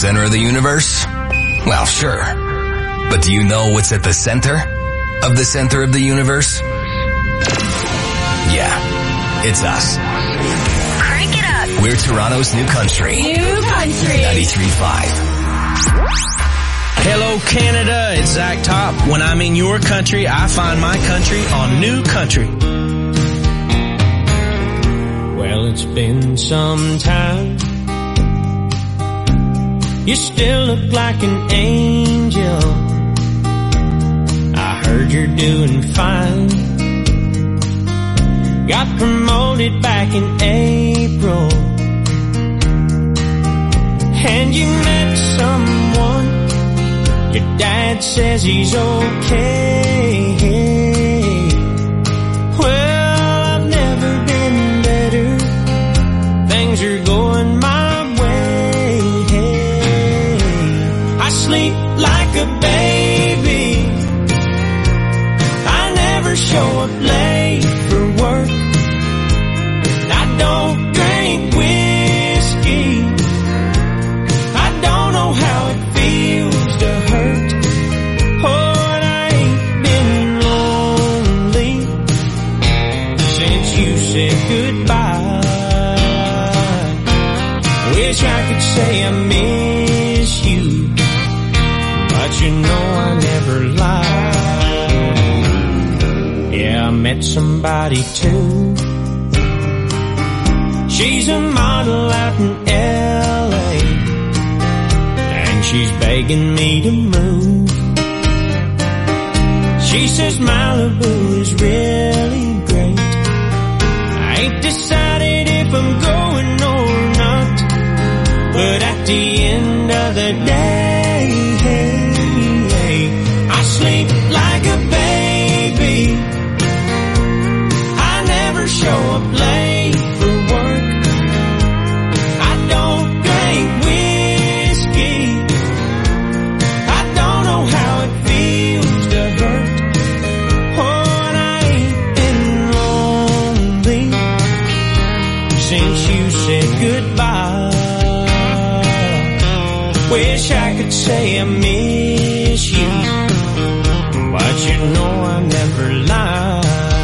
center of the universe? Well, sure. But do you know what's at the center of the center of the universe? Yeah, it's us. Crank it up. We're Toronto's New Country. New Country. 93.5. Hello, Canada. It's Zach Top. When I'm in your country, I find my country on New Country. Well, it's been some time. You still look like an angel. I heard you're doing fine. Got promoted back in April. And you met someone. Your dad says he's okay. Well, I've never been better. Things are going my way. I sleep like a baby. I never show up late for work. I don't drink whiskey. I don't know how it feels to hurt. Oh, and I ain't been lonely since you said goodbye. Wish I could say I miss you, but you know I never lied. Yeah, I met somebody too. She's a model out in LA, and she's begging me to move. She says Malibu is really great. I ain't decided if I'm going or not, but at the end of the day, I sleep like a baby. I never show up late for work. I don't drink whiskey. I don't know how it feels to hurt. Oh, and I ain't been lonely since you said goodbye. Wish I could say I miss you, but you know I never lied.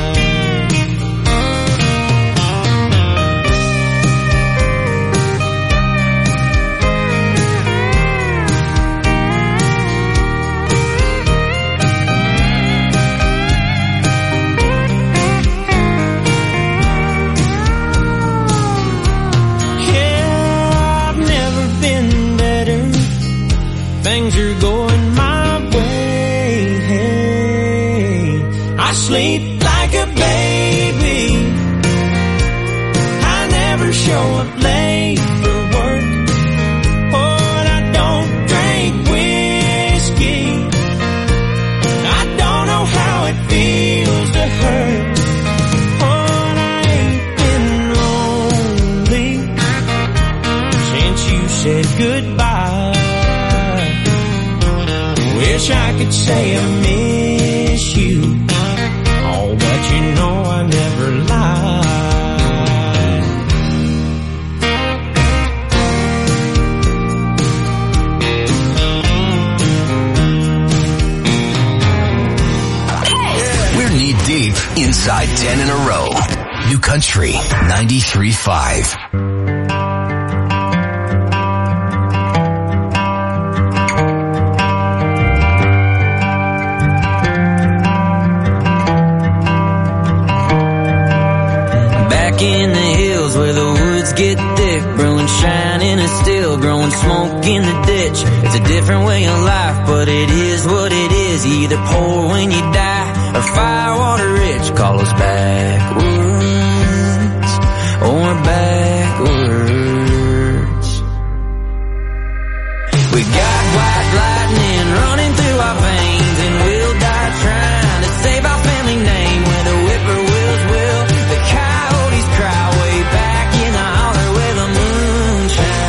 Things are going my way. I sleep like a baby. I never show up late for work. Oh, and I don't drink whiskey. I don't know how it feels to hurt. Oh, and I ain't been lonely since you said goodbye. Wish I could say I miss you, oh, but you know I never lied. We're knee deep inside 10 in a row. New Country 93.5. In the hills where the woods get thick, brewing shine in a still, growing smoke in the ditch. It's a different way of life, but it is what it is. You either poor when you die or firewater rich. Call us backwoods or backwards. We got white lightning running through our veins, and we'll die trying to save our family name. Where the whippoorwills will, the coyotes cry way back in the holler where the moon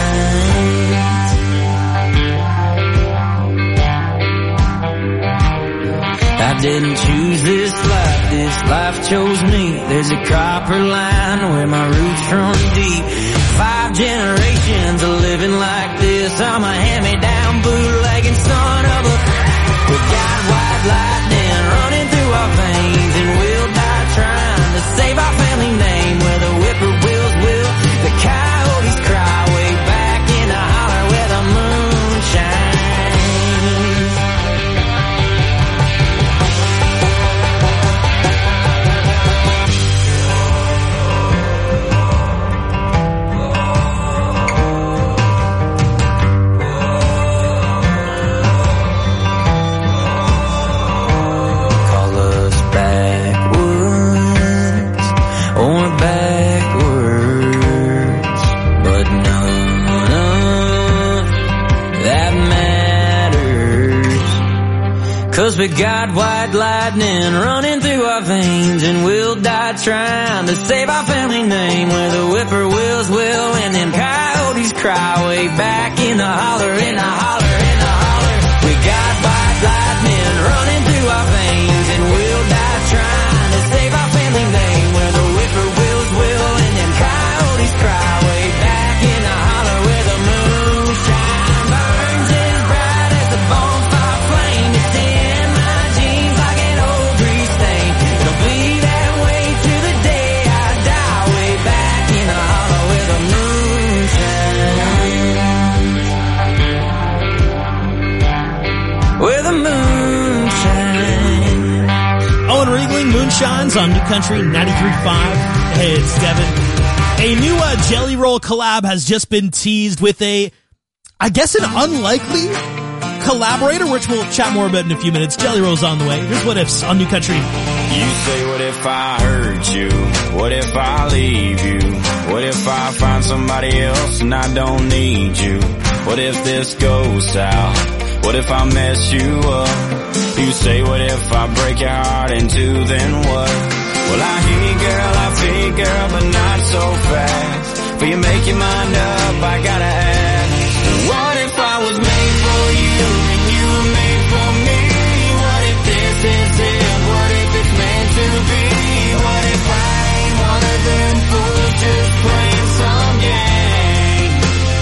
shines. I didn't choose this life chose me. There's a copper line where my roots run deep. 5 generations of living like this. I'm a hand-me-down bootlegging son of a... We got white lightning running through our veins, and we'll die trying to save our family name. Where the whippoorwills will, the coyotes cry way back in the holler where the moon shines. Cause we got white lightning running through our veins, and we'll die trying to save our family name. Where the whippoorwills will and them coyotes cry way back in the holler, in the holler, in the holler. We got white lightning running through our veins, and we'll die trying to save our family name. Where the whippoorwills will and them coyotes cry way back in the holler where the moonshine burns as bright as the bonfire flame. It's in my jeans like an old grease stain. It'll be that way to the day I die, way back in the holler where the moonshine. Where the moonshine. Owen Riegling, Moonshines on New Country 93.5. Hey, it's Devin. A new Jelly Roll collab has just been teased with an unlikely collaborator, which we'll chat more about in a few minutes. Jelly Roll's on the way. Here's What Ifs on New Country. You say, what if I hurt you? What if I leave you? What if I find somebody else and I don't need you? What if this goes south? What if I mess you up? You say, what if I break your heart in two, then what? Well, I hear you, girl, I feel you, girl, but not so fast. Before you make your mind up, I gotta ask, what if I was made for you and you were made for me? What if this is it? What if it's meant to be? What if I ain't one of them fools just playing some game?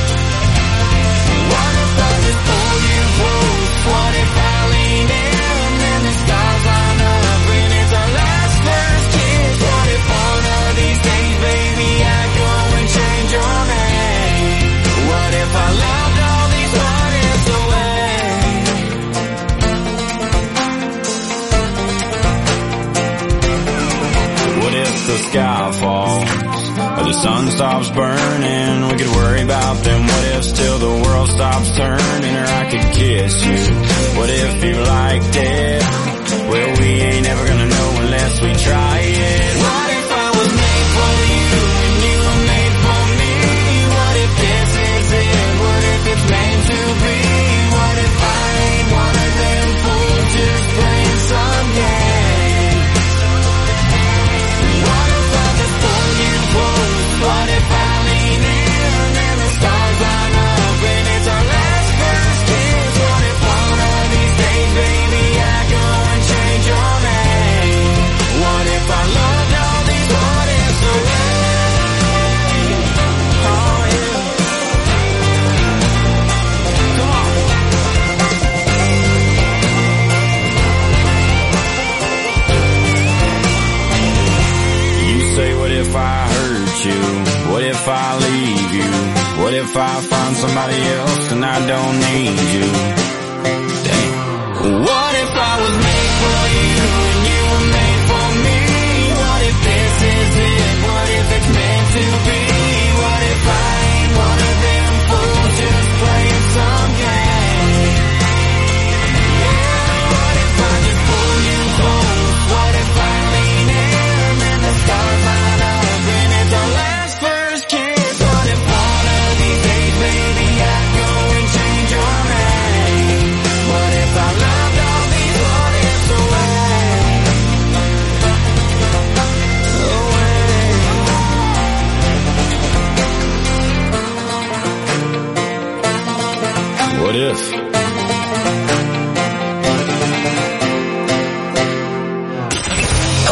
What if I just pull you close? What if I lean in and the stars line up and it's our last first kiss? What if one of these days, baby, I go and change your name? What if I loved all these heartaches away? What if the sky falls or the sun stops burning? We could worry about them. What if still the world stops turning? Or I could kiss you. What if you liked it? Well, we ain't ever gonna know unless we try it. What if I was made for you and you were made for me? What if this is it? What if it's meant to be? What if I ain't one of them fools just playing some game? What if I just pull you close? What if I lean in and the stars line up and it's our last first kiss? What if one of these days, baby, I go and change your name? What if I loved all these heartaches away? Oh yeah. Come on. You say, what if I hurt you? What if I leave you? What if I find somebody else and I don't need you? Damn. What if I was made for you and you were made for me? What if this is it? What if it's meant to be? What if I ain't one of them fools just playing some game? Yeah, what if I just pull you close? What if I lean in and the stars line up and it's our last first kiss? What if one of these days, baby, I go and change your name?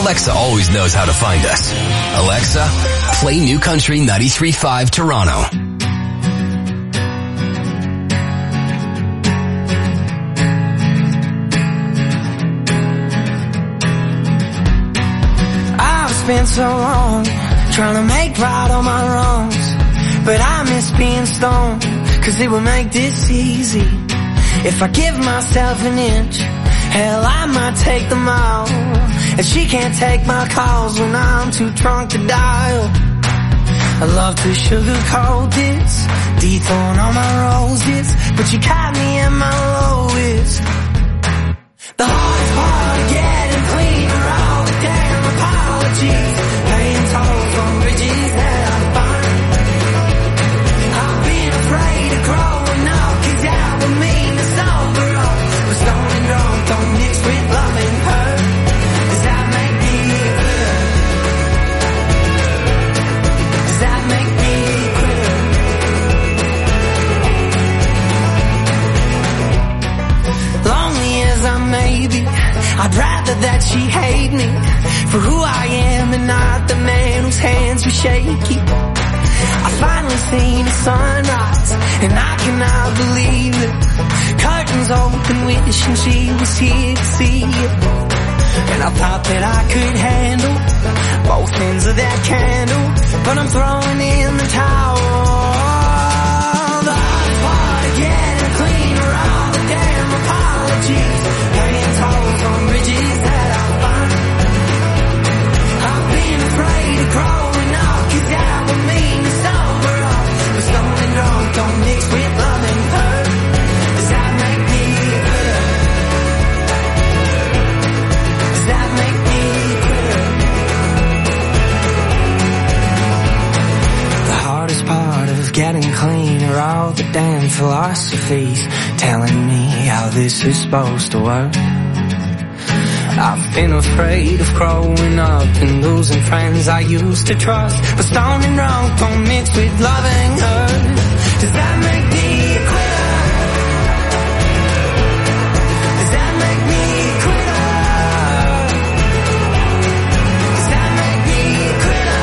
Alexa always knows how to find us. Alexa, play New Country 93.5 Toronto. I've spent so long trying to make right all my wrongs, but I miss being stoned, 'cause it would make this easy. If I give myself an inch, hell, I might take the mile. And she can't take my calls when I'm too drunk to dial. I love to sugarcoat this, dethorn all my roses, but you caught me at my lowest. The hardest part of getting clean are all the damn apologies, paying tolls on bridges that I find. I've been afraid of growing up, 'cause that would mean it's over all. But stone and drunk don't mix with love and hurt. Does that make me quitter? Does that make me quitter? Lonely as I may be, I'd rather that she hate me for who I am and not the man whose hands were shaky. I finally seen the sunrise, and I cannot believe it. Curtains open, wishing she was here to see it. And I thought that I could handle both ends of that candle, but I'm throwing in the towel. The hardest part of getting clean are all the damn apologies, paying tolls on bridges that I find. I've been afraid of growing up, 'cause that would mean it's over all. But stone and drunk don't mix with love and hurt. Does that make me quitter? Does that make me quitter? The hardest part of getting clean are all the damn philosophies telling me how this is supposed to work. I've been afraid of growing up and losing friends I used to trust. But stone and drunk don't mix with loving her. Does that make me a quitter? Does that make me a quitter? Does that make me a quitter?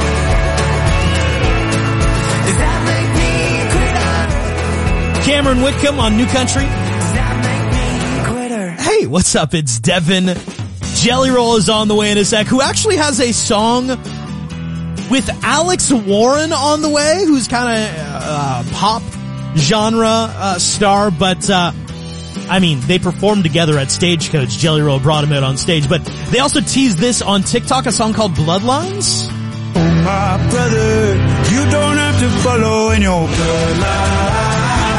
Does that make me a quitter? Cameron Whitcomb on New Country. Does that make me a quitter? Hey, what's up? It's Devin. Jelly Roll is on the way in a sec, who actually has a song with Alex Warren on the way, who's kind of pop genre star, but I mean, they performed together at Stagecoach. Jelly Roll brought him out on stage, but they also teased this on TikTok, a song called Bloodlines. Oh, my brother, you don't have to follow in your bloodline.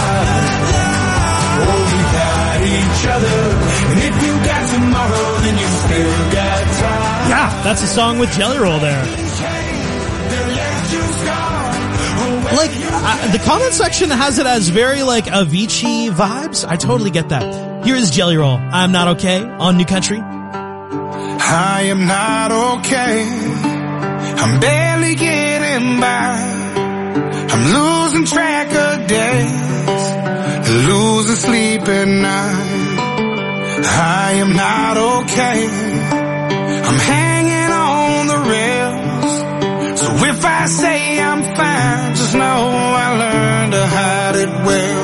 Oh, we got each other, and if you got tomorrow, then you still got time. Yeah, that's a song with Jelly Roll there. Like, the comment section has it as very, like, Avicii vibes. I totally get that. Here is Jelly Roll, I'm Not Okay, on New Country. I am not okay. I'm barely getting by. I'm losing track of days, losing sleep at night. I am not okay. I'm hanging on the rails. So if I say I'm fine, just know I learned to hide it well.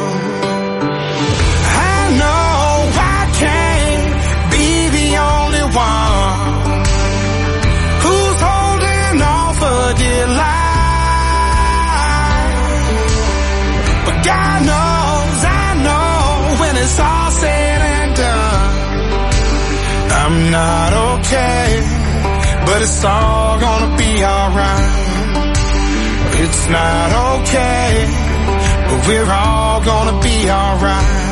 I know I can't be the only one who's holding on for dear life. But God knows, I know, when it's all said and done, I'm not okay, but it's all gonna be alright. It's not okay, but we're all gonna be alright.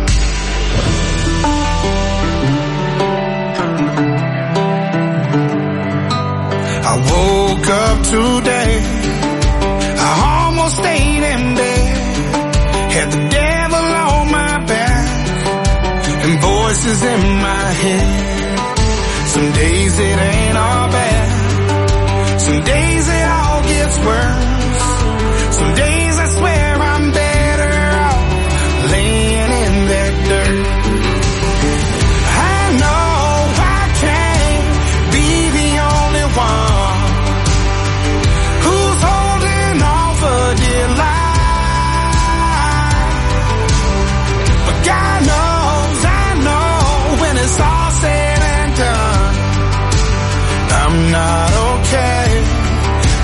I woke up today, I almost stayed in bed, had the devil on my back, and voices in my head. Some days it ain't all bad, some days it all gets worse. Some days I swear I'm better off laying in that dirt. I know I can't be the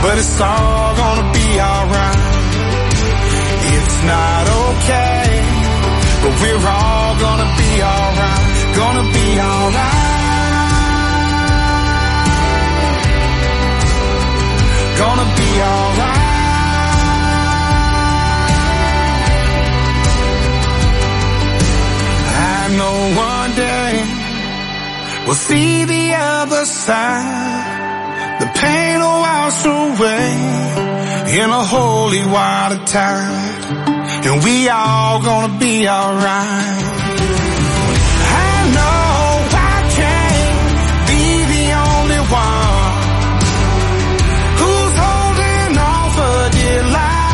but it's all gonna be alright. It's not okay, but we're all gonna be alright, gonna be alright. Gonna be alright. I know one day we'll see the other side. The pain will wash away in a holy water tide, and we all gonna be alright. I know I can't be the only one who's holding on for dear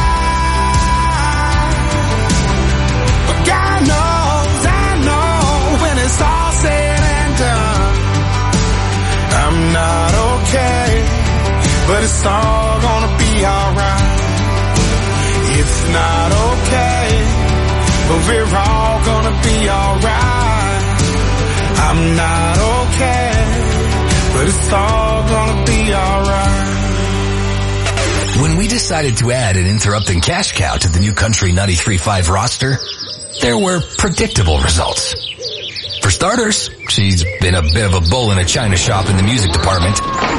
life, but God knows, I know, when it's all said and done, I'm not okay, but it's all gonna be alright. It's not okay, but we're all gonna be alright. I'm not okay, but it's all gonna be alright. When we decided to add an interrupting cash cow to the New Country 93.5 roster, there were predictable results. For starters, she's been a bit of a bull in a china shop in the music department.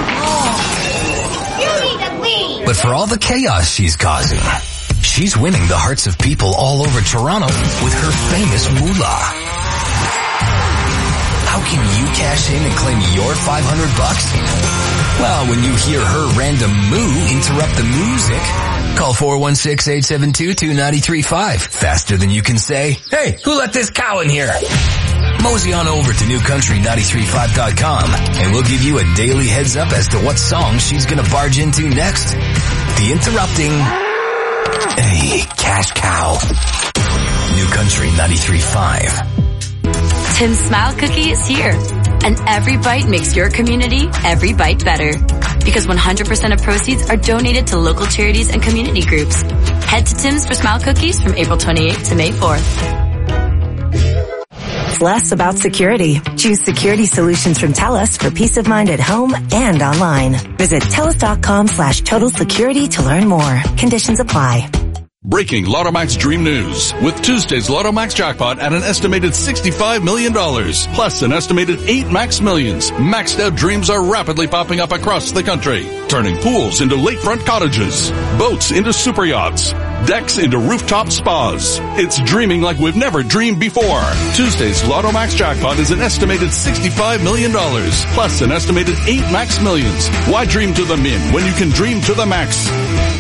But for all the chaos she's causing, she's winning the hearts of people all over Toronto with her famous moolah. How can you cash in and claim your $500? Well, when you hear her random moo interrupt the music, call 416-872-2935. Faster than you can say, "Hey, who let this cow in here?" Mosey on over to newcountry935.com and we'll give you a daily heads up as to what song she's gonna barge into next. The interrupting cash cow. New Country 93.5. Tim's Smile Cookie is here, and every bite makes your community every bite better. Because 100% of proceeds are donated to local charities and community groups. Head to Tim's for Smile Cookies from April 28th to May 4th. Less about security. Choose security solutions from TELUS for peace of mind at home and online. Visit TELUS.com/total security to learn more. Conditions apply. Breaking Lotto Max Dream News. With Tuesday's Lotto Max jackpot at an estimated $65 million, plus an estimated 8 Max Millions, maxed out dreams are rapidly popping up across the country, turning pools into lakefront cottages, boats into super yachts, decks into rooftop spas. It's dreaming like we've never dreamed before. Tuesday's Lotto Max jackpot is an estimated $65 million, plus an estimated 8 Max Millions. Why dream to the min when you can dream to the max?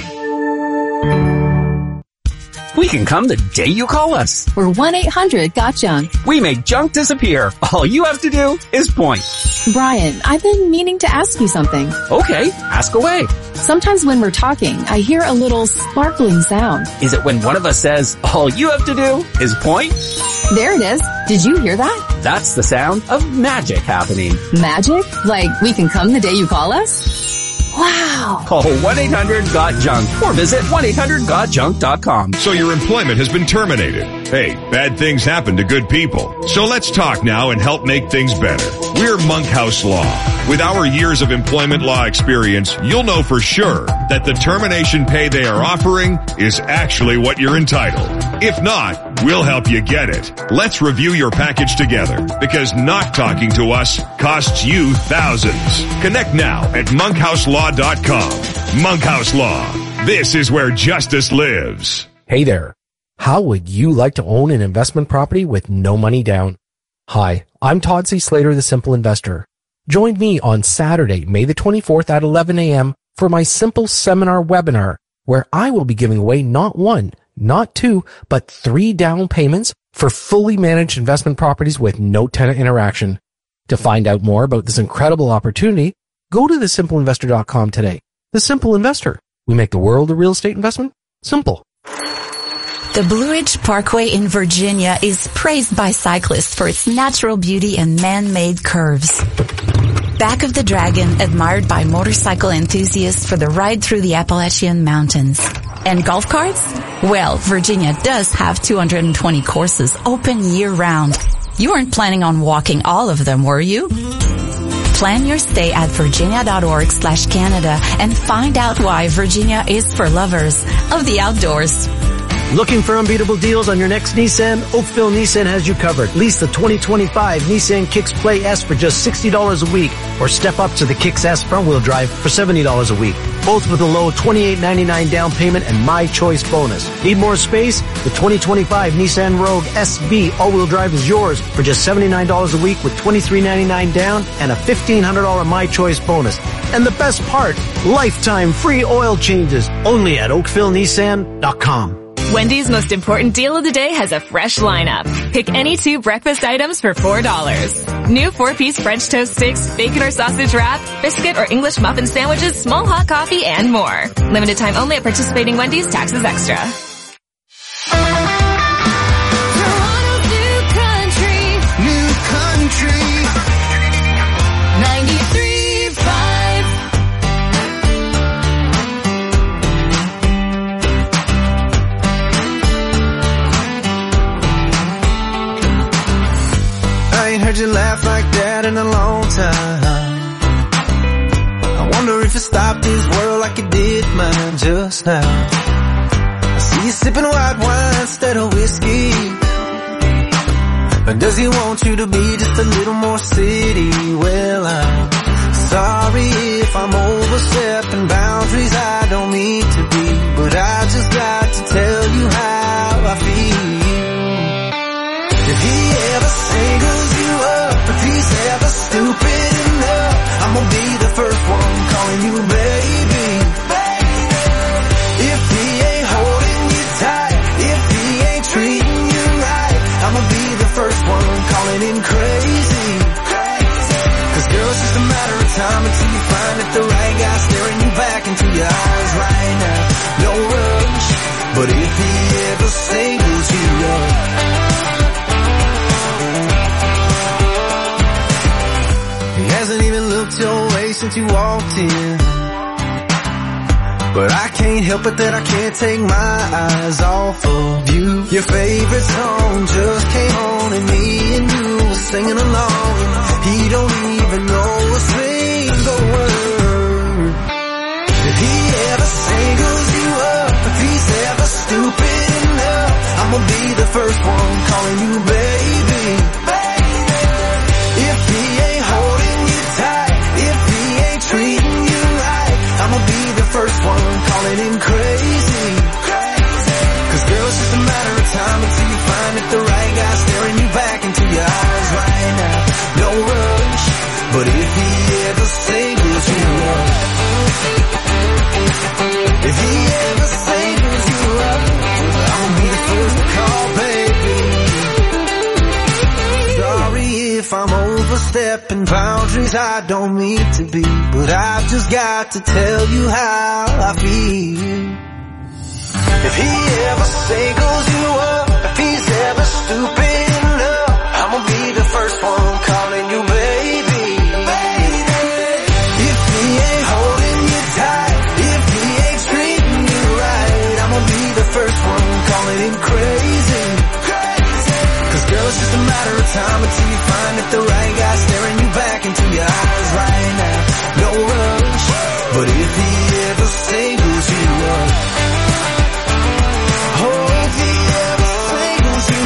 We can come the day you call us. We're 1-800-GOT-JUNK. We make junk disappear. All you have to do is point. Brian, I've been meaning to ask you something. Okay, ask away. Sometimes when we're talking, I hear a little sparkling sound. Is it when one of us says, all you have to do is point? There it is. Did you hear that? That's the sound of magic happening. Magic? Like we can come the day you call us? Wow. Call 1-800-GOT-JUNK or visit 1-800-GOT-JUNK.com. So your employment has been terminated. Hey, bad things happen to good people. So let's talk now and help make things better. We're Monkhouse Law. With our years of employment law experience, you'll know for sure that the termination pay they are offering is actually what you're entitled. If not, we'll help you get it. Let's review your package together, because not talking to us costs you thousands. Connect now at monkhouselawcom. Monkhouse Law. This is where justice lives. Hey there. How would you like to own an investment property with no money down? Hi, I'm Todd C. Slater, the Simple Investor. Join me on Saturday, May the 24th at 11 a.m. for my Simple Seminar webinar, where I will be giving away not one, not two, but 3 down payments for fully managed investment properties with no tenant interaction. To find out more about this incredible opportunity, go to thesimpleinvestor.com today. The Simple Investor. We make the world of real estate investment simple. The Blue Ridge Parkway in Virginia is praised by cyclists for its natural beauty and man-made curves. Back of the Dragon, admired by motorcycle enthusiasts for the ride through the Appalachian Mountains. And golf carts? Well, Virginia does have 220 courses open year-round. You weren't planning on walking all of them, were you? Plan your stay at virginia.org/Canada and find out why Virginia is for lovers of the outdoors. Looking for unbeatable deals on your next Nissan? Oakville Nissan has you covered. Lease the 2025 Nissan Kicks Play S for just $60 a week, or step up to the Kicks S front-wheel drive for $70 a week. Both with a low $28.99 down payment and My Choice bonus. Need more space? The 2025 Nissan Rogue SB all-wheel drive is yours for just $79 a week with $23.99 down and a $1,500 My Choice bonus. And the best part, lifetime free oil changes only at OakvilleNissan.com. Wendy's most important deal of the day has a fresh lineup. Pick any 2 breakfast items for $4. New 4-piece French toast sticks, bacon or sausage wrap, biscuit or English muffin sandwiches, small hot coffee, and more. Limited time only at participating Wendy's. Taxes extra. Toronto's New Country 93.5. I ain't heard you laugh like that in a long time. I wonder if you stopped this world like you did mine just now. I see you sipping white wine instead of whiskey. Or does he want you to be just a little more city? Well, I'm sorry if I'm overstepping boundaries I don't mean to be, but I just got to tell you how I feel. If he ever singles you up, if he's ever stupid enough, I'm gonna be the first one calling you baby. If he ain't holding you tight, if he ain't treating you right, I'm gonna be the first one calling him crazy. Cause girl, it's just a matter of time until you find that the right guy staring you back into your eyes right now. No rush, but if he ever singles you up, he hasn't even looked your way since you walked in. But I can't help it that I can't take my eyes off of you. Your favorite song just came on and me and you were singing along. He don't even know a single word. If he ever singles you up, if he's ever stupid enough, I'm gonna be the first one calling you baby. If he ain't holding you tight, if he ain't treating you right, I'm gonna be the first one calling him crazy. Cause girl, it's just a matter of time until you find that the right guy staring you back into your eyes right now. No rush, but if he ever singles you up, if he ever singles you up, I'll be the first to call baby. Sorry if I'm overstepping boundaries I don't mean to be, but I've just got to tell you how I feel. If he ever singles you up, if he's ever stupid enough, I'm gonna be the first one calling you baby. If he ain't holding you tight, if he ain't treating you right, I'm gonna be the first one calling him crazy. Cause girl, it's just a matter of time until you find that the right guy staring you back into your eyes right now. No rush, but if he ever singles you up, oh, if he ever singles you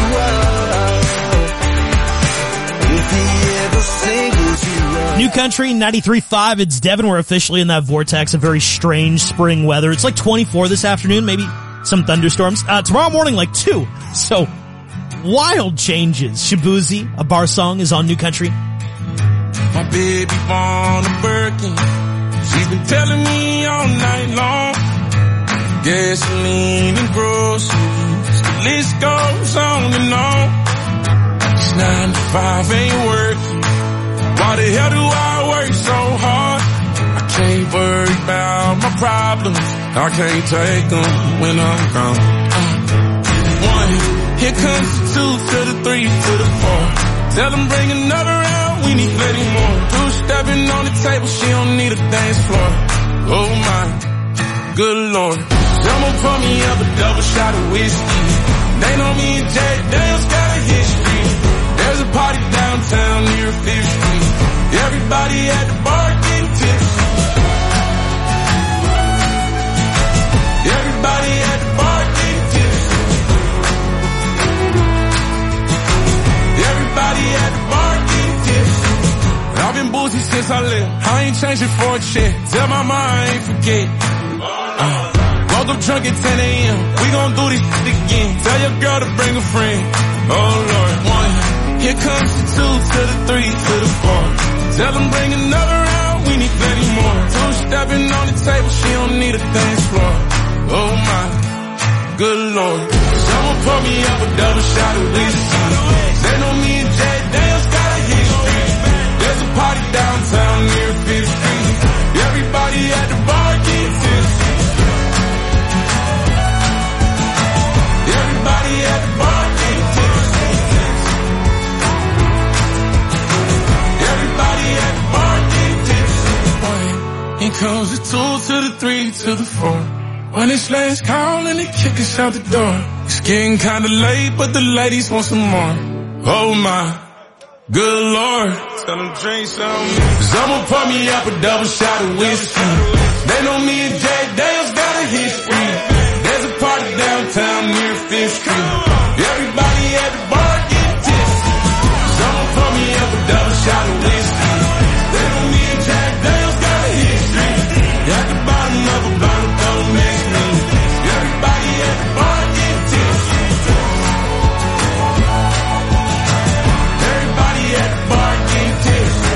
up, if he ever singles you up. New Country 93.5, it's Devin. We're officially in that vortex of very strange spring weather. It's like 24 this afternoon, maybe some thunderstorms. Tomorrow morning, like 2. So, wild changes. Shabuzi, a bar song, is on New Country. My baby born a Birkin. She's been telling me all night long. Gasoline and groceries, the list goes on and on. This 9 to 5 ain't working. Why the hell do I work so hard? I can't worry about my problems. I can't take them when I'm gone. 1, here comes the 2 to the 3 to the 4. Tell them bring another round, we need plenty more. 2 stepping on the table, she don't need a dance floor. Oh my, good lord. Someone pour me up a double shot of whiskey. They know me and Jack Daniels got a history. There's a party downtown near 5th Street. Everybody Everybody at the bar getting tips. Everybody at the bar getting tips. Everybody at the bar getting tips. I've been boozy since I left. I ain't changing for a check. Tell my mom I ain't forget. Woke up drunk at 10 a.m. We gon' do this shit again. Tell your girl to bring a friend. Oh Lord, 1. Here comes the 2 to the 3 to the 4. Tell them bring another round. We need plenty more. 2 stepping on the table. She don't need a dance floor. Oh my, good Lord. Someone pour me up a double shot of whiskey. They know me and Jay Daniels got a history. There's a party downtown near 5th Street. Everybody at the bar getting tipsy. Everybody at the bar getting tipsy. Everybody at the bar getting tipsy. Here comes the 2 to the 3 to the 4. When it's last call and they kick us out the door. It's getting kinda late, but the ladies want some more. Oh my, good Lord. Tell them drink some. Someone pour me up a double shot of whiskey. They know me and Jay Daniels got a history. There's a party downtown near 5th Street. Everybody at the bar getting tipsy. Someone pour me up a double shot of whiskey. They know me and Jay Daniels got a history. At the bottom of a bottle, don't mix me. Everybody at the bar getting tipsy. Everybody at the bar getting tipsy.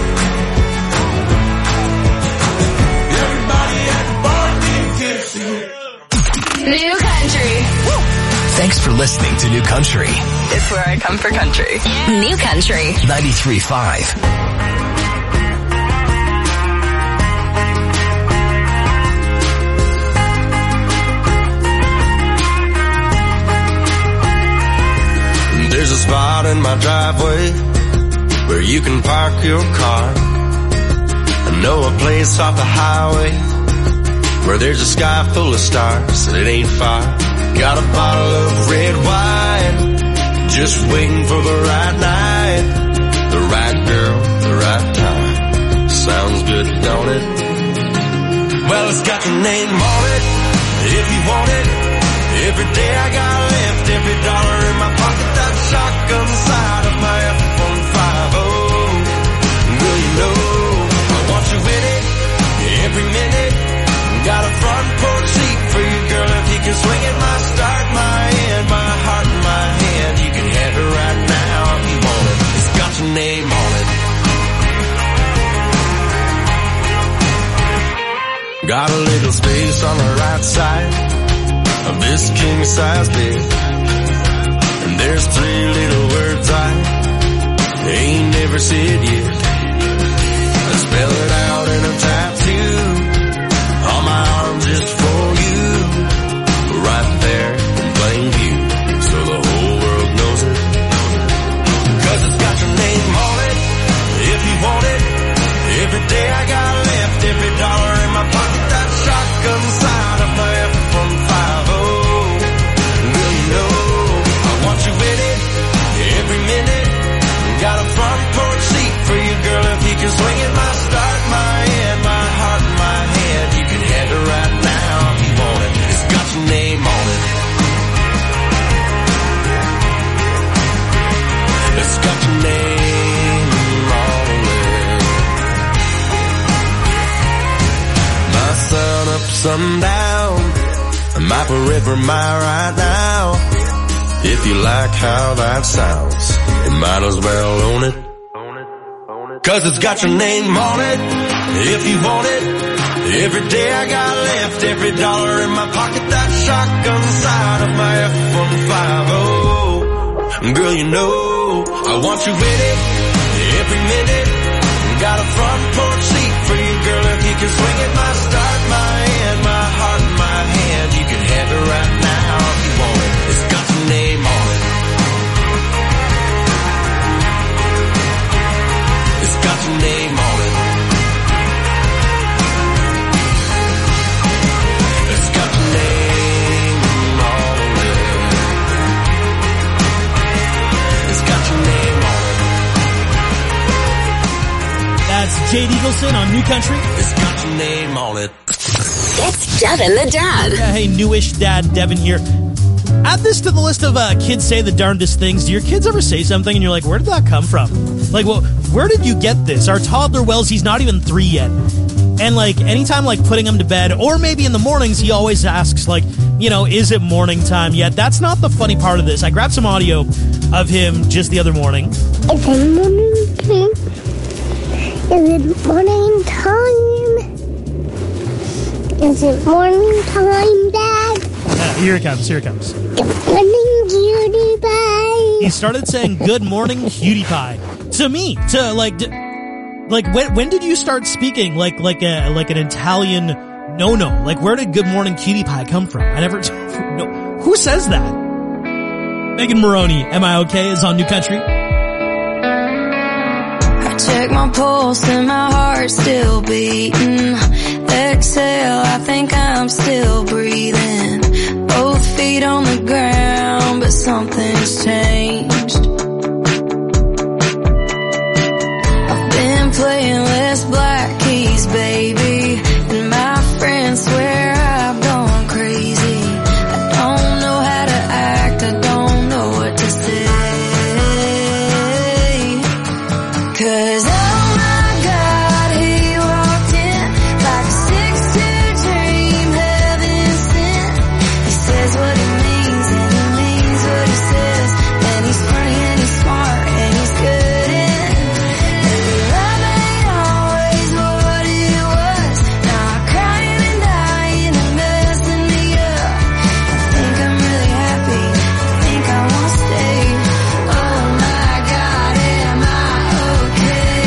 Everybody at the bar getting tipsy. New Country. Thanks for listening to New Country. It's where I come for country. New Country. 93.5. There's a spot in my driveway where you can park your car. I know a place off the highway where there's a sky full of stars and it ain't far. Got a bottle of red wine, just waiting for the right night. The right girl, the right time. Sounds good, don't it? Well, it's got your name on it, if you want it. Every day I got left, every dollar in my pocket, that shotgun side of my F-150. Girl, you know I want you in it, every minute. Got a front porch seat for you, girl, if you can swing it. My start, my end, my heart in my hand. You can have it right now if you want it. It's got your name on it. Got a little space on the right side of this king-size bed, and there's 3 little words I ain't never said yet. I spell it out in a tattoo on my arm just for you, right there in plain view, so the whole world knows it. 'Cause it's got your name on it, if you want it. Every day I got left, every dollar in my pocket, that shotgun side of my F-150. Girl, you know I want you in it, every minute. Got a front porch seat for you, girl, if you can swing it. My start, my end, my heart in my hand. You can have it right now if you want it. It's got your name on it. It's got your name on it. My sun up, sundown, my forever, my right now. If you like how that sounds, you might as well own it. 'Cause it's got your name on it, if you want it. Every day I got left, every dollar in my pocket, that shotgun side of my F-150. Girl, you know I want you in it, every minute. Got a front porch seat for you, girl, if you can swing it. My start, my end, my heart in my hand. You can have it right now if you want it. It's got your name on it. It's got your name on it. It's got your name on it. It's got your name on it. That's Jade Eagleson on New Country. It's got your name on it. It's Devin the Dad. Yeah, hey, newish dad Devin here. Add this to the list of kids say the darndest things. Do your kids ever say something and you're like, where did that come from? Like, well, where did you get this? Our toddler, Wells, he's not even 3 yet. And, like, anytime, like, putting him to bed, or maybe in the mornings, he always asks, like, you know, is it morning time yet? That's not the funny part of this. I grabbed some audio of him just the other morning. Is it morning time? Is it morning time? Is it morning time, Dad? Here it comes, here it comes. Good morning, cutie pie. He started saying, good morning, cutie pie. To me, to, like, when did you start speaking like an Italian no-no? Like, where did good morning, cutie pie come from? I never, no, who says that? Megan Maroney, Am I Okay, is on New Country. I check my pulse and my heart's still beating. Exhale, I think I'm still breathing. Both feet on the ground, but something's changed. I've been playing less black keys, baby, and my friends swear I've gone crazy. I don't know how to act, I don't know what to say. 'Cause oh my God, he walked in like a 6'2" dream, heaven sent. He says what he means and he means what he says, and he's funny and he's smart and he's good in. Love ain't always what it was. Now I'm crying and dying and messing me up. I think I'm really happy, I think I want to stay. Oh my God, am I okay?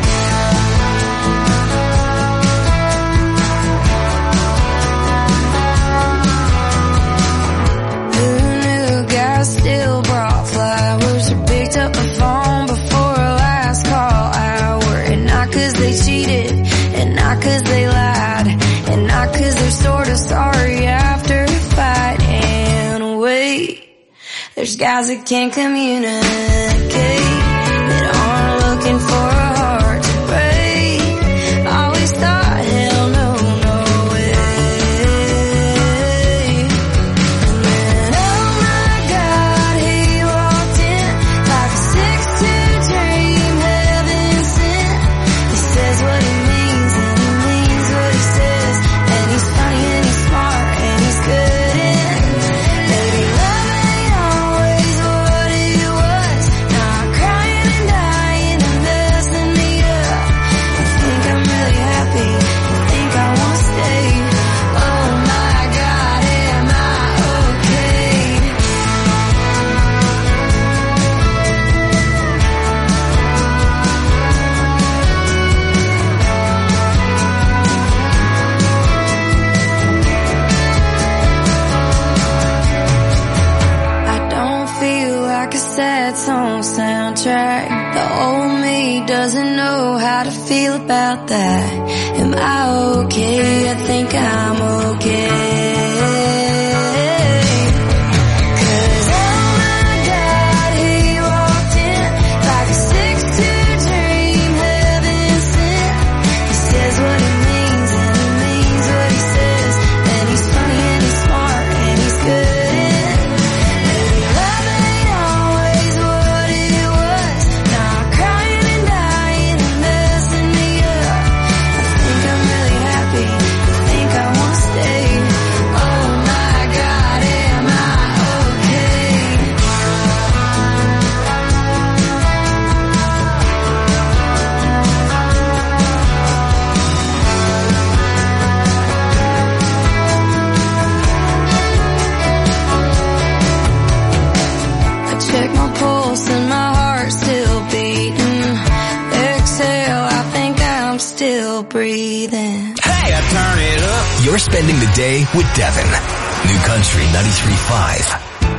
Who knew guys still brought flowers or picked up the phone before a last call hour? And not 'cause they cheated, and not 'cause they lied, and not 'cause they're sort of sorry after a fight. And wait, there's guys that can't communicate, that aren't looking for a heart to break. Always thought, hell no, no way. And then, oh my God, he walked in like a 6'2" dream, heaven sent. He says what he means and he means what he says, and he's funny and he's smart and he's good in. Baby, love ain't always what it was. Now I'm crying and dying and messing me up. I think I'm really happy, I think I want to stay. Oh my God, am I okay? I don't feel like a sad song soundtrack. The old me doesn't know how to feel about that. Am I okay? I think I'm okay. 'Cause oh my God, he walked in like a 6'2" dream, heaven sent. He says what he means and he means what he says, and he's funny and he's smart and he's good in. Baby, love ain't always what it was. Now I'm crying and dying and messing me up. I think I'm really happy, I think I want to stay. Oh my God, am I okay? I check my pulse and my heart's still beating. Exhale, I think I'm still breathing. Hey, I turn it up. You're spending the day with Devin. New Country 93.5.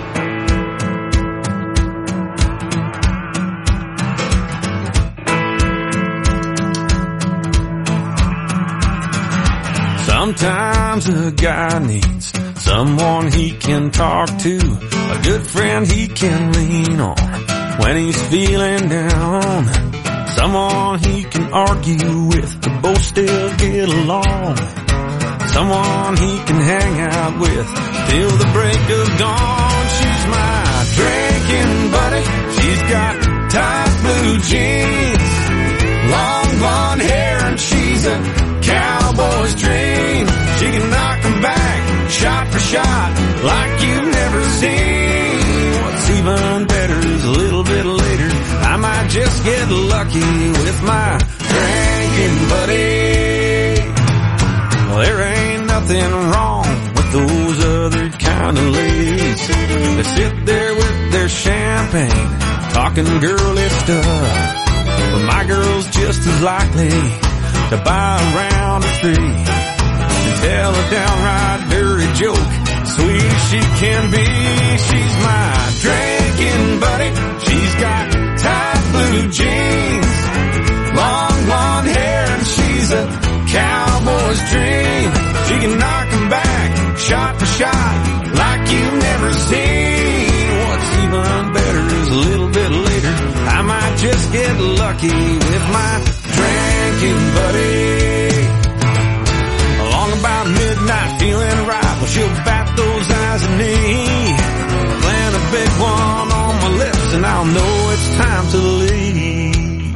Sometimes a guy needs someone he can talk to, a good friend he can lean on when he's feeling down. Someone he can argue with to both still get along. Someone he can hang out with till the break of dawn. She's my drinking buddy. She's got tight blue jeans, long blonde hair, and she's a cowboy's dream. She can knock 'em back, shot for shot, like you've never seen. What's even better is a little bit later, I might just get lucky with my drinking buddy. Well, there ain't nothing wrong with those other kind of ladies. They sit there with their champagne, talking girly stuff. But my girl's just as likely to buy a round of three and tell a downright dirty joke, sweet as she can be. She's my drinking buddy. She's got tight blue jeans, long blonde hair, and she's a cowboy's dream. She can knock 'em back, shot for shot, like you've never seen. What's even better is a little bit later, I might just get lucky with my drinking buddy. Along about midnight, feeling right, well, she'll bat those eyes at me. Plant a big one on my lips, and I'll know it's time to leave.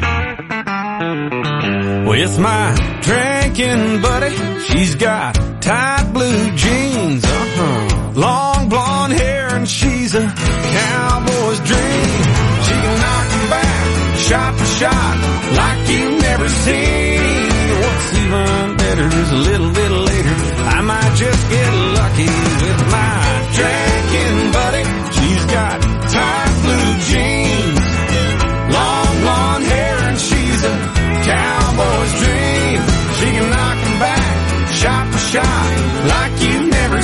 With my drinking buddy, she's got tight blue jeans, long blonde hair, and she's a cowboy's dream. She can knock 'em back, shot for shot, like you've never seen. What's even better is a little bit later, I might just get lucky with my drinking buddy. She's got tight blue jeans, long blonde hair, and she's a cowboy's dream. She can knock 'em back, shot for shot, like you've never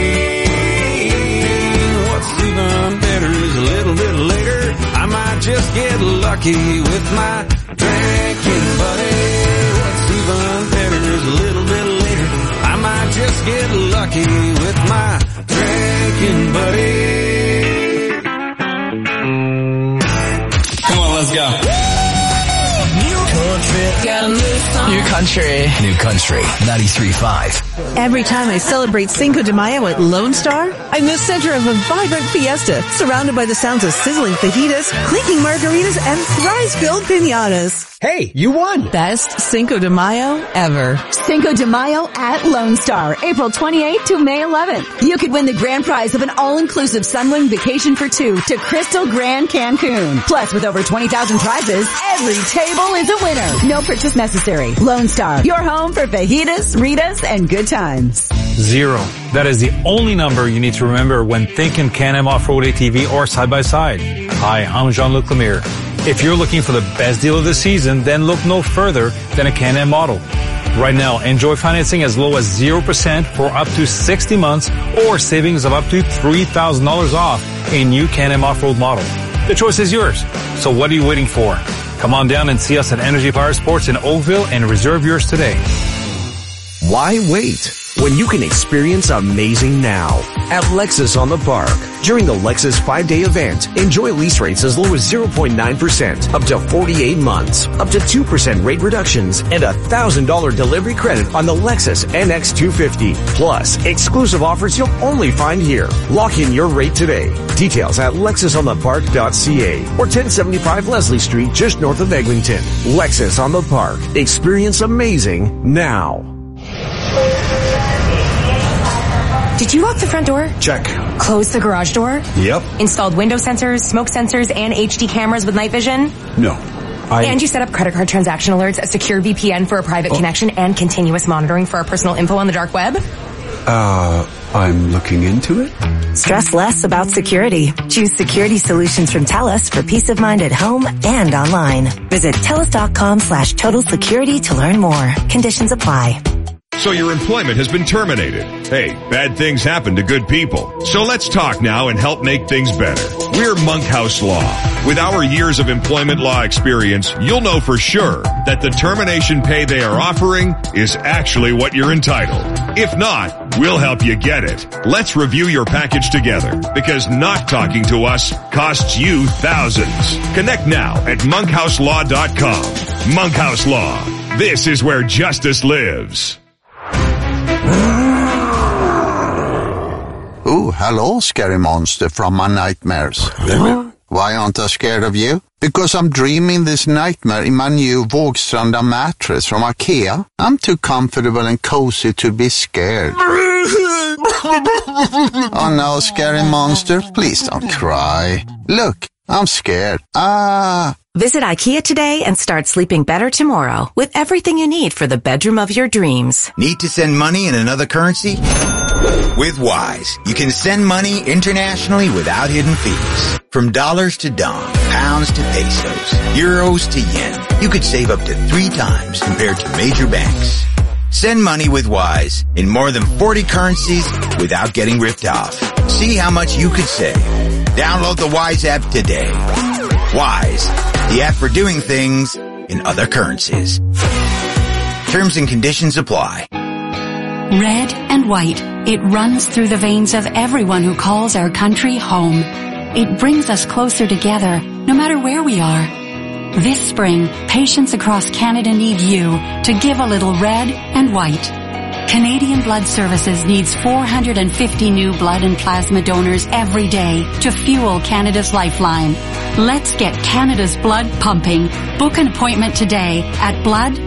seen. What's even better is a little bit later, I might just get lucky with my drinking buddy. What's even better is a little bit later, I might just get lucky with my drinking buddy. Come on, let's go. New country. New Country 93.5. Every time I celebrate Cinco de Mayo at Lone Star, I'm the center of a vibrant fiesta, surrounded by the sounds of sizzling fajitas, clinking margaritas, and thrice-filled piñatas. Hey, you won! Best Cinco de Mayo ever. Cinco de Mayo at Lone Star, April 28th to May 11th. You could win the grand prize of an all-inclusive Sunwing vacation for two to Crystal Grand Cancun. Plus, with over 20,000 prizes, every table is a winner. No purchase necessary. Lone Star, your home for fajitas, ritas, and good times. 0. That is the only number you need to remember when thinking Can-Am Off-Road ATV or side-by-side. Hi, I'm Jean-Luc Lemire. If you're looking for the best deal of the season, then look no further than a Can-Am model. Right now, enjoy financing as low as 0% for up to 60 months or savings of up to $3,000 off a new Can-Am Off-Road model. The choice is yours. So what are you waiting for? Come on down and see us at Energy Power Sports in Oakville and reserve yours today. Why wait when you can experience amazing now at Lexus on the Park? During the Lexus 5-day event, enjoy lease rates as low as 0.9%, up to 48 months, up to 2% rate reductions, and $1,000 delivery credit on the Lexus NX 250. Plus, exclusive offers you'll only find here. Lock in your rate today. Details at lexusonthepark.ca or 1075 Leslie Street, just north of Eglinton. Lexus on the Park. Experience amazing now. Did you lock the front door? Check. Close the garage door? Yep. Installed window sensors, smoke sensors, and HD cameras with night vision? No. And you set up credit card transaction alerts, a secure VPN for a private connection, and continuous monitoring for our personal info on the dark web? I'm looking into it. Stress less about security. Choose security solutions from TELUS for peace of mind at home and online. Visit TELUS.com/total security to learn more. Conditions apply. So your employment has been terminated. Hey, bad things happen to good people. So let's talk now and help make things better. We're Monkhouse Law. With our years of employment law experience, you'll know for sure that the termination pay they are offering is actually what you're entitled. If not, we'll help you get it. Let's review your package together, because not talking to us costs you thousands. Connect now at monkhouselaw.com. Monkhouse Law. This is where justice lives. Oh, hello, scary monster from my nightmares. Why aren't I scared of you? Because I'm dreaming this nightmare in my new Vågstranda mattress from IKEA. I'm too comfortable and cozy to be scared. Oh no, scary monster, please don't cry. Look, I'm scared. Visit IKEA today and start sleeping better tomorrow with everything you need for the bedroom of your dreams. Need to send money in another currency? With Wise, you can send money internationally without hidden fees. From dollars to dong, pounds to pesos, euros to yen, you could save up to 3 times compared to major banks. Send money with Wise in more than 40 currencies without getting ripped off. See how much you could save. Download the Wise app today. Wise, the app for doing things in other currencies. Terms and conditions apply. Red and white, it runs through the veins of everyone who calls our country home. It brings us closer together, no matter where we are. This spring, patients across Canada need you to give a little red and white. Canadian Blood Services needs 450 new blood and plasma donors every day to fuel Canada's lifeline. Let's get Canada's blood pumping. Book an appointment today at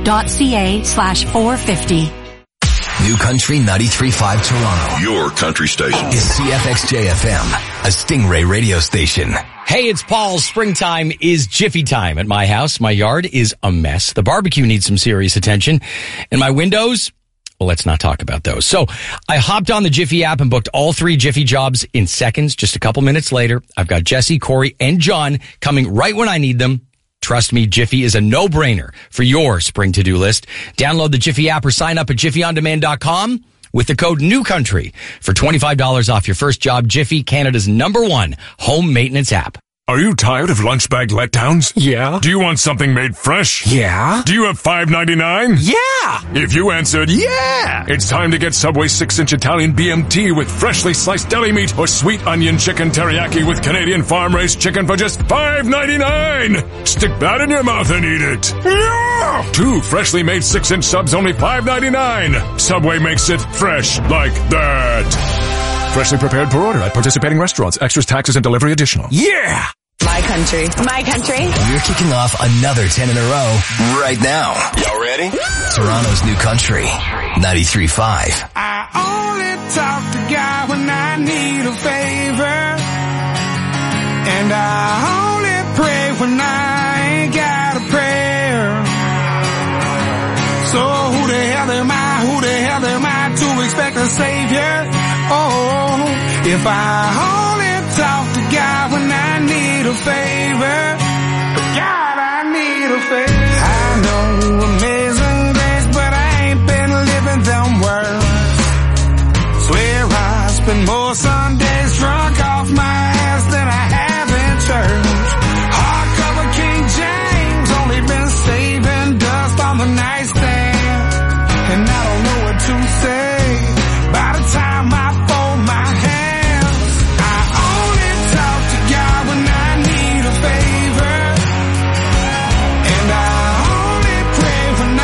blood.ca/450. New Country 93.5 Toronto. Your country station. Is CFXJ-FM, a Stingray radio station. Hey, it's Paul. Springtime is Jiffy time at my house. My yard is a mess. The barbecue needs some serious attention. And my windows, well, let's not talk about those. So I hopped on the Jiffy app and booked all 3 Jiffy jobs in seconds. Just a couple minutes later, I've got Jesse, Corey, and John coming right when I need them. Trust me, Jiffy is a no-brainer for your spring to-do list. Download the Jiffy app or sign up at jiffyondemand.com with the code NEWCOUNTRY for $25 off your first job. Jiffy, Canada's #1 home maintenance app. Are you tired of lunch bag letdowns? Yeah. Do you want something made fresh? Yeah. Do you have $5.99? Yeah. If you answered yeah, it's time to get Subway 6-inch Italian BMT with freshly sliced deli meat or sweet onion chicken teriyaki with Canadian farm-raised chicken for just $5.99. Stick that in your mouth and eat it. Yeah. 2 freshly made 6-inch subs, only $5.99. Subway makes it fresh like that. Freshly prepared per order at participating restaurants. Extras, taxes, and delivery additional. Yeah! My country. My country. We're kicking off another 10 in a row right now. Y'all ready? Toronto's New Country 93.5. I only talk to God when I need a favor. And I only pray when I ain't got a prayer. So who the hell am I? Who the hell am I to expect a savior? Oh, if I only talk to God when I need a favor. God, I need a favor. I know amazing grace, but I ain't been living them words. Swear I spend more Sundays drunk off my ass than I have in church. Hardcover King James, only been saving dust on the nightstand. And I don't know what to say by the time I fold my hands. I only talk to God when I need a favor. And I only pray when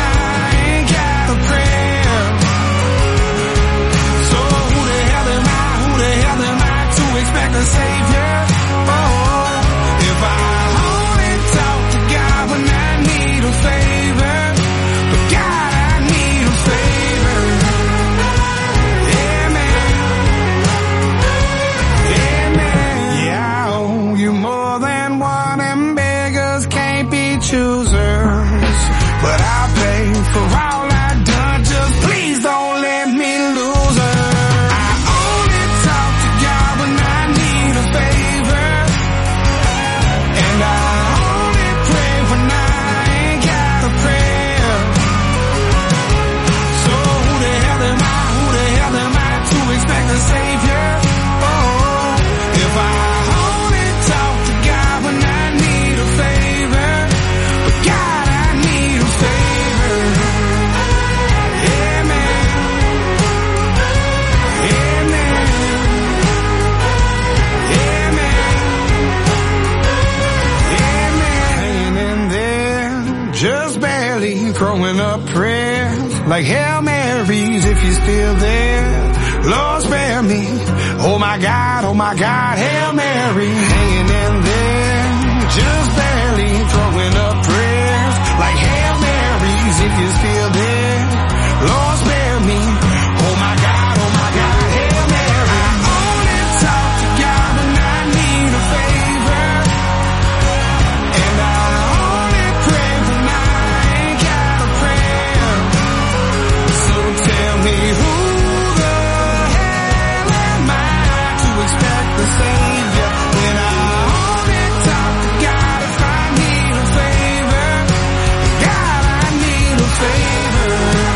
prayers like Hail Marys if you're still there. Lord spare me. Oh my God, Hail Mary. Hanging in there, just barely throwing up prayers like Hail Marys if you're still there. Lord spare me. Oh my God, Hail Mary. I only talk to God when I need a favor. And I only pray when I ain't got a prayer. So tell me who the hell am I to expect the Savior when I only talk to God if I need a favor. God, I need a favor.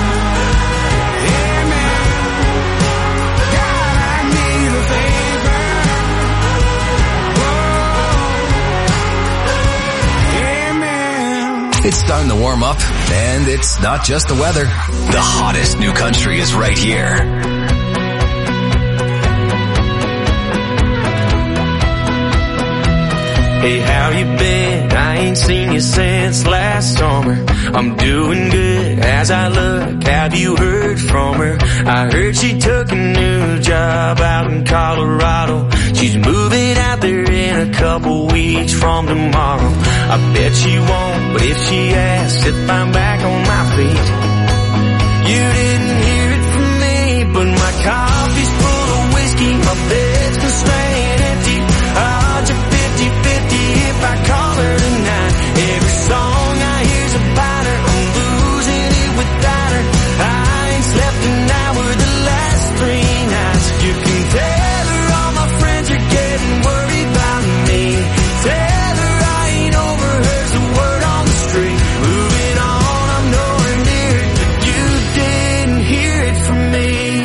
Amen. God, I need a favor. Amen. It's time to warm up, and it's not just the weather. The hottest new country is right here. Hey, how you been? I ain't seen you since last summer. I'm doing good as I look. Have you heard from her? I heard she took a new job out in Colorado. She's moving out there in a couple weeks from tomorrow. I bet she won't, but if she asks if I'm back on my feet, you didn't hear it from me, but my coffee's full of whiskey. My bed's been staying empty. I'll just 50-50 if I call her tonight. Every song I hear's about her. I'm losing it without her. I ain't slept an hour the last 3 nights. You can tell her all my friends are getting worried about me. Tell her I ain't over her's the word on the street. Moving on, I'm nowhere near it, but you didn't hear it from me.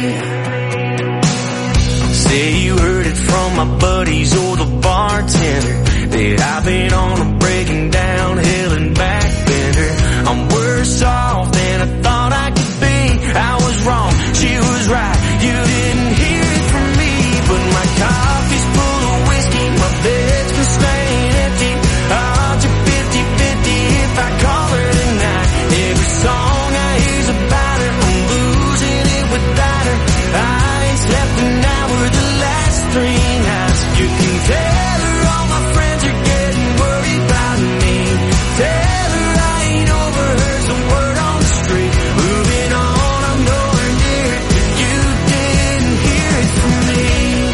Say you heard it from my buddies or the bartender that I've been on a breaking down hill and back bender. I'm worse off than I thought I could be. I was wrong, she was right. You didn't hear it from me, but my coffee's full of whiskey. My bed's been staying empty. I'll just 50-50 if I call her tonight. Every song I hear's about her. I'm losing it without her. I ain't slept an hour the last 3 nights. You can tell her all my friends are getting worried about me. Tell her I ain't over her's the word on the street. Moving on, I'm nowhere near it, but you didn't hear it from me.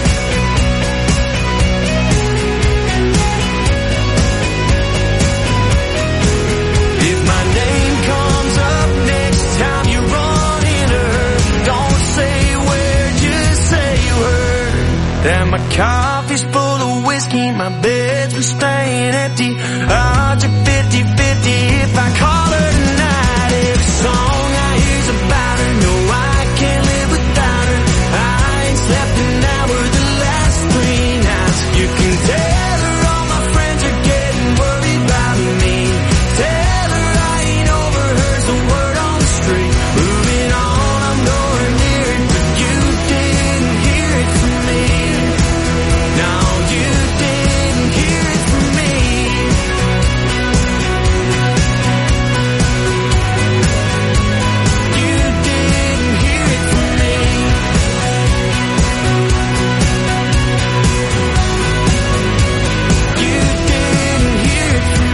If my name comes up next time you run into her, don't say where, just say you heard that my coffee's full of whiskey, my bed's been staying empty. I'll just 50-50 if I call her tonight. Every song I hear's about her. No, I can't live without her. I ain't slept an hour the last 3 nights. You can tell her all my friends are getting worried about me. Tell her I ain't over her's the word on the street. Moving on, I'm nowhere near it, but you didn't hear it from me. No, you didn't hear it from me. You didn't hear it from me. You didn't hear it from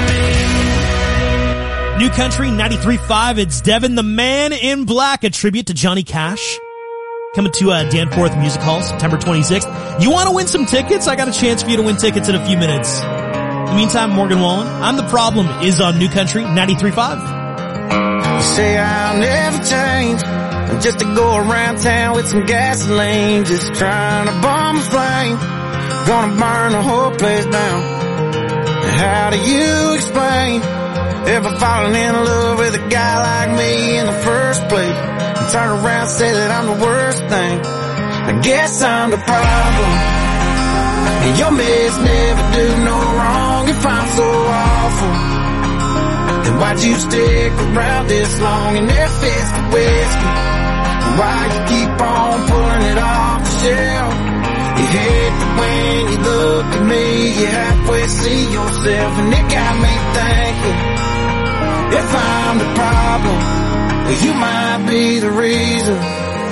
me. New Country 93.5. It's Devin the Man in Black, a tribute to Johnny Cash. Coming to Danforth Music Hall, September 26th. You want to win some tickets? I got a chance for you to win tickets in a few minutes. In the meantime, Morgan Wallen, I'm the Problem is on New Country 93.5. You say I'll never change. I'm just to go around town with some gasoline, just trying to bomb a flame. Gonna burn the whole place down. How do you explain ever falling in love with a guy like me in the first place? And turn around and say that I'm the worst thing. I guess I'm the problem. And your mess never do no wrong if I'm so awful. Then why'd you stick around this long in that fist of whiskey? Why you keep on pulling it off the shelf? You hate that when you look at me, you halfway see yourself, and it got me thinking, if I'm the problem, well, you might be the reason.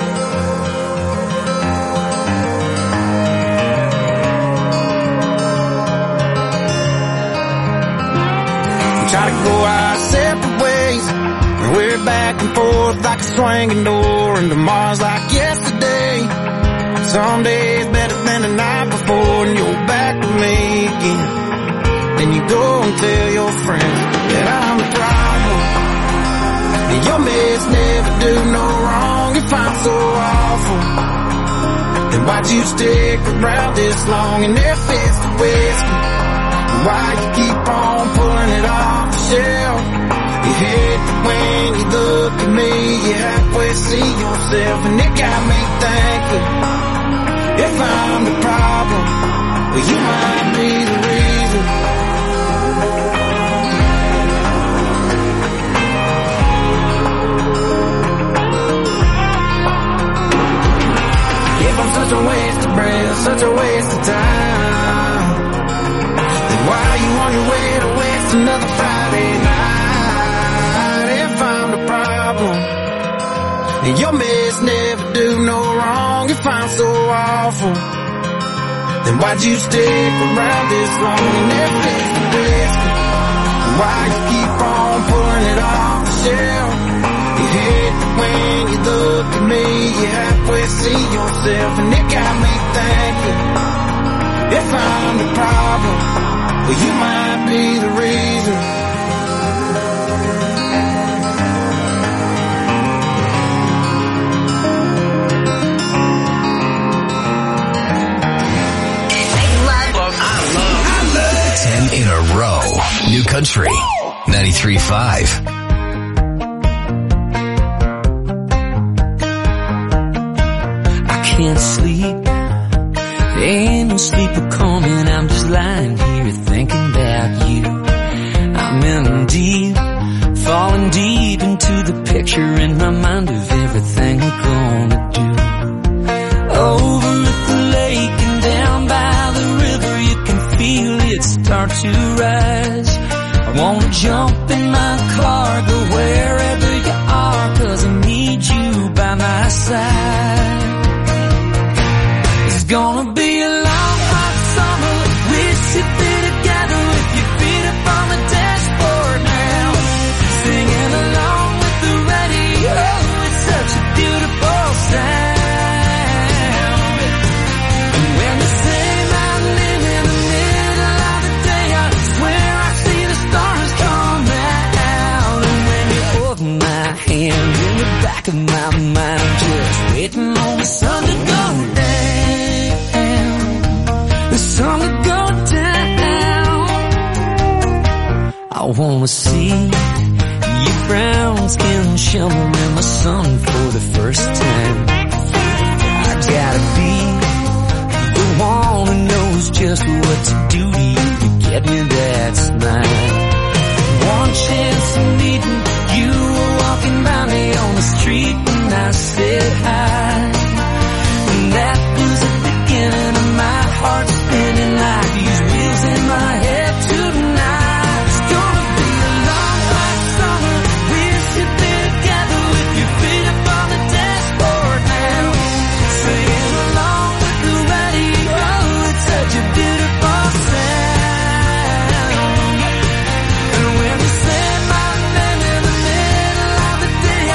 We try to go our separate ways, and we're back and forth like a swinging door, and tomorrow's like yesterday. Some days better than the night before, and you're back with me again. Then you go and tell your friends that I'm the problem. And your mess never do no wrong if I'm so awful. Then why'd you stick around this long and if it's the whiskey? Why you keep on pulling it off the shelf? You hate that when you look at me, you halfway see yourself, and it got me thinking, if I'm the problem, well, you might be the reason. If I'm such a waste of breath, such a waste of time, then why are you on your way to waste another Friday night? If I'm the problem, and your mess never do no wrong if I'm so awful, then why'd you stick around this long and if it's the whiskey? Why you keep on pulling it off the shelf? You hate that when you look at me, you halfway see yourself, and it got me thinking, if I'm the problem, well, you might be the reason. In a row. New Country 93.5. I can't sleep. There ain't no sleeper coming. I'm just lying here thinking about you. I'm in deep, falling deep into the picture in my mind of everything we're gonna do. Over at the lake and down by the river, you can feel it start to rise. I wanna jump in my car, go wherever you are, 'cause I need you by my side. It's gonna be a long hot summer, wish you'd be together with your feet up on the dashboard now, singing along with the radio. It's such a beautiful sound. In the back of my mind, I'm just waiting on the sun to go down. The sun to go down. I wanna see your brown skin shimmer in the sun for the first time. I gotta be the one who knows just what to do to you to get me that smile. One chance of meeting you were walking by me on the street when I said hi, and that was the beginning of my heart spinning like these wheels in my head tonight. It's gonna be a long hot summer, wish you'd be together with your feet up on the dashboard now, singing along with the radio. It's such a beautiful sound. And when you say my name in the middle of the day,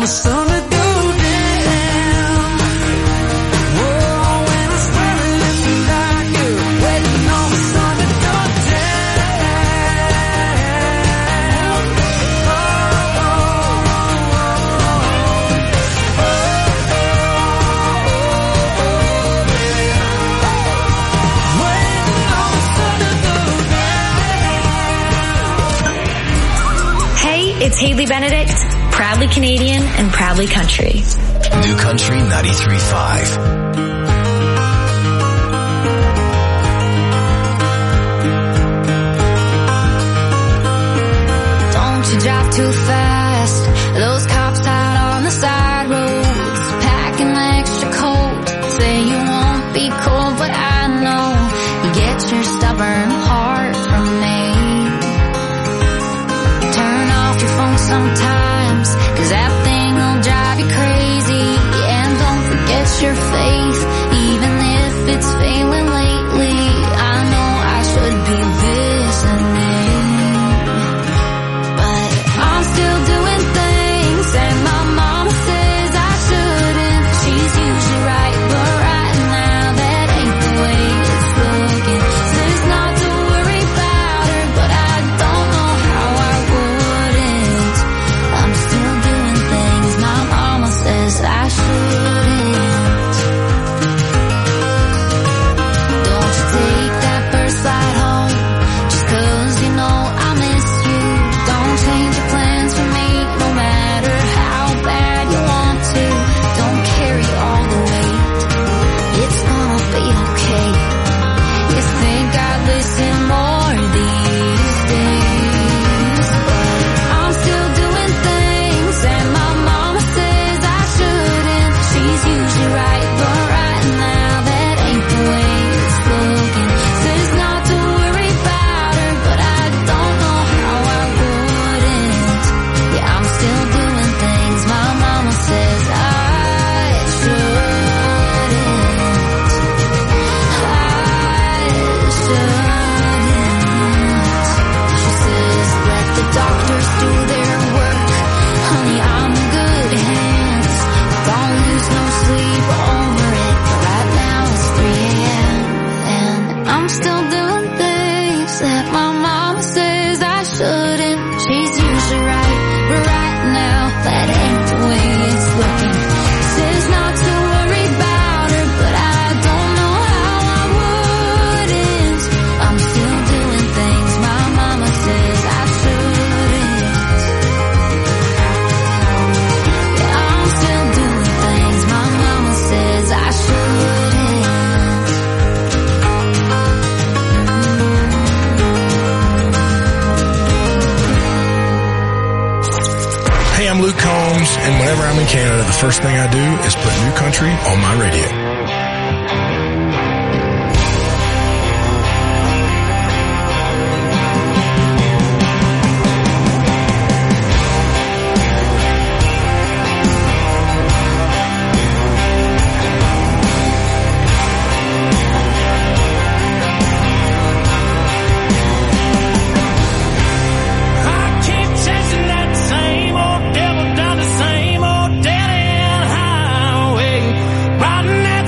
sun to go down. Whoa, when I started looking like you, waiting on the sun to go down. Hey, it's Haley Benedict, proudly Canadian and proudly country. New Country 93.5. Don't you drive too fast. Those cops out on the side roads, packing extra coat. Say you won't be cold, but I know you get your stubborn heart from me. Turn off your phone sometimes, 'cause that thing will drive you crazy. And don't forget your faith, even if it's failing lately. I know I should be listening, but I'm still doing things and my mama says I shouldn't. She's usually right, but right now that ain't the way it's looking. Says not to worry about her, but I don't know how I wouldn't. I'm still doing things my mama says I shouldn't. Don't you take that first flight home, just 'cause you know I miss you. Don't change your plans for me, no matter how bad you want to. Don't carry all the weight, it's gonna be okay. You think I'd listen more these days, but I'm still doing things and my mama says I shouldn't. She's usually right, but right now that ain't the way it's looking. Says not to worry about her, but I don't know how I wouldn't. Yeah, I'm still doing things my mama says I shouldn't. She says let the doctors do their work. Honey, I'm in good hands. Don't lose no sleep over it. But right now it's 3 a.m. and I'm still doing things that my mama says I shouldn't. She's usually right, but right now that ain't the way it's looking. Says not to worry about her, but I don't know how I wouldn't. I'm still doing things my mama says I shouldn't. Yeah, I'm still doing things my mama says I shouldn't. Hey, I'm Luke Combs, and whenever I'm in Canada, the first thing I do is put New Country on my radio. I keep chasing that same old devil down the same old dead-end highway, riding that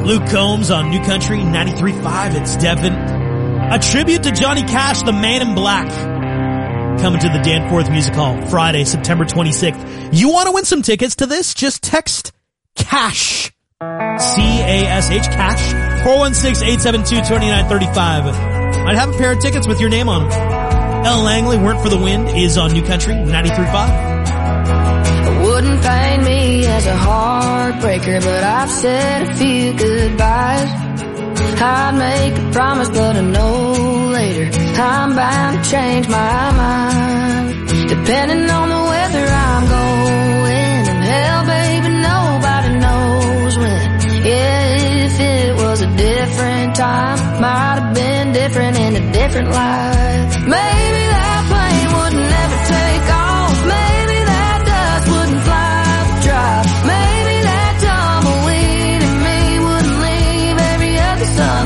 Luke Combs on New Country 93.5. It's Devin. A tribute to Johnny Cash, the Man in Black. Coming to the Danforth Music Hall Friday, September 26th. You want to win some tickets to this? Just text CASH. C-A-S-H, CASH. 416-872-2935. I'd have a pair of tickets with your name on them. El Langley, Weren't for the Wind, is on New Country 93.5. Wouldn't paint me as a heartbreaker, but I've said a few goodbyes. I'd make a promise, but I know later I'm bound to change my mind. Depending on the weather I'm going, and hell, baby, nobody knows when. Yeah, if it was a different time, might have been different in a different life. Maybe that plane would never take off. Maybe that dust wouldn't fly the drive. Maybe that tumbleweed in me wouldn't leave every other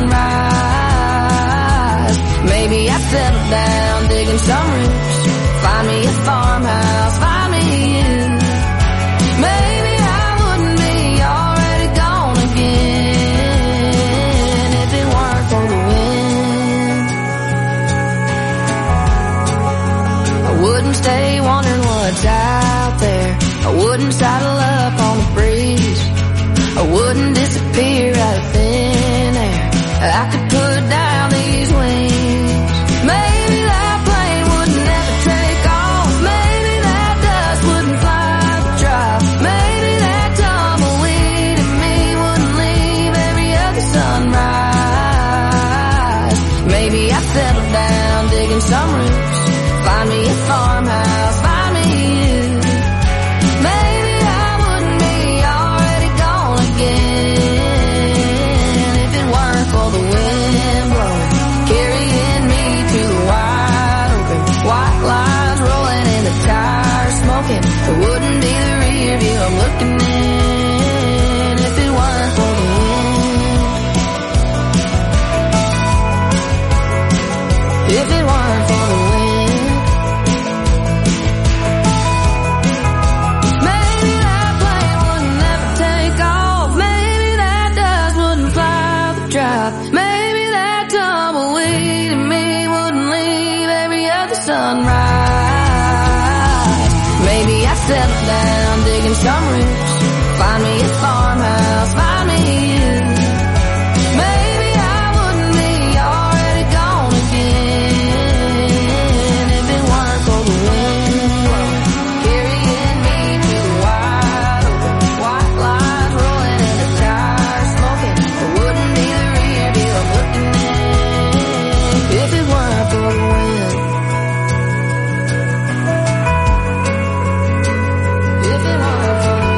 sunrise. Maybe I'd settle down, digging some roots, find me a farmhouse, find me you. Maybe I wouldn't be already gone again if it weren't for the wind. I wouldn't stay wondering what's out there. I wouldn't saddle up on the breeze. I wouldn't disappear out of thin air. I could put down these wings. Maybe that plane would never take off. Maybe that dust wouldn't fly the drive. Maybe that tumbleweed in me wouldn't leave every other sunrise. Maybe I'd settle down, digging some roots, find me a farmhouse, find me you. Maybe I wouldn't be already gone again if it weren't for the wind blowing, carrying me to the wide open. White lines rolling in the tires smoking. It wouldn't be the rear view I'm looking in if it weren't for the wind. If it weren't for the wind. Maybe that plane would never take off. Maybe that dust wouldn't fly the drive. Maybe that tumbleweed in me wouldn't leave every other sunrise. Maybe I'd settle down, digging some roots, find me a farmhouse, find me you. Maybe I wouldn't be already gone again if it weren't for the wind carrying me to the wide open. White lines rolling in the tires smoking. It wouldn't be the rear view I'm looking in if it weren't for the wind. If it weren't for the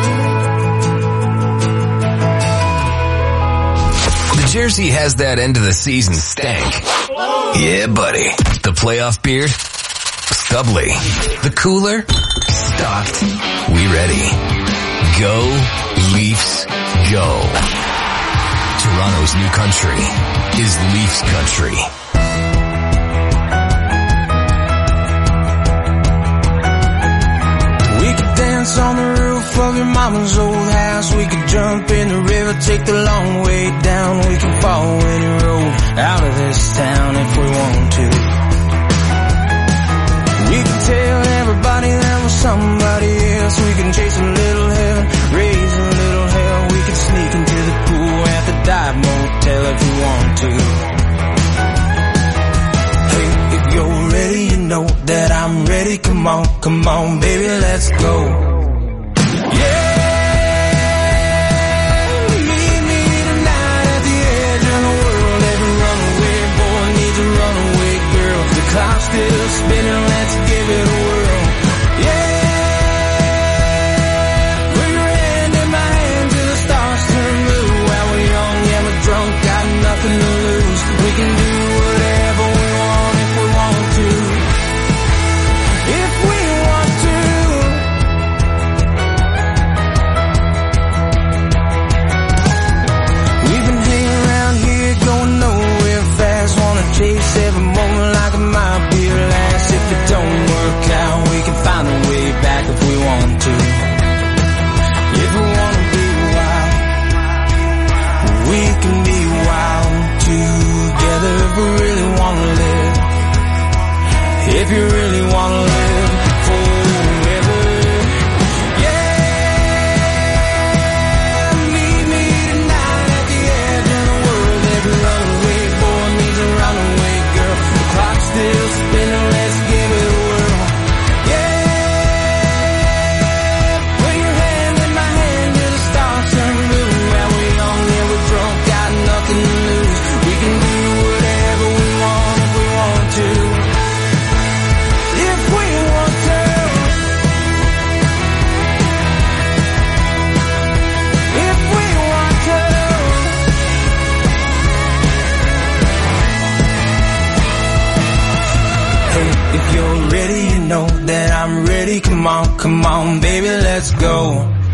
wind. The jersey has that end of the season stank. Yeah, buddy. The playoff beard? Stubbly. The cooler? Stocked. We ready. Go, Leafs, go. Toronto's new country is Leafs country. We could dance on the roof of your mama's old house. We could jump in the river, take the long way down. We can follow any road out of this town if we want to. We can tell everybody there was somebody else. We can chase a little heaven, raise a little hell. We can sneak into the pool at the dive motel if we want to. Hey, if you're ready, you know that I'm ready. Come on, baby, let's go. Clock's still spinning, let's give it a whirl. Yeah, put your hand in my hand till the stars turn blue. While we're young and we're drunk, got nothing to lose. We can do whatever we want if we want to. If we want to. if you really wanna live forever. Yeah, meet me tonight at the edge of the world. Every runaway boy needs a runaway girl. The clock's still spinning, let's give it a whirl. Yeah, put your hand in my hand till the stars turn blue. Well, we're young, yeah, we're drunk, got nothing to lose. We can do whatever we want if we want to. If we want to. If we want to. Hey, if you're ready, you know that I'm ready. Come on, baby, let's go.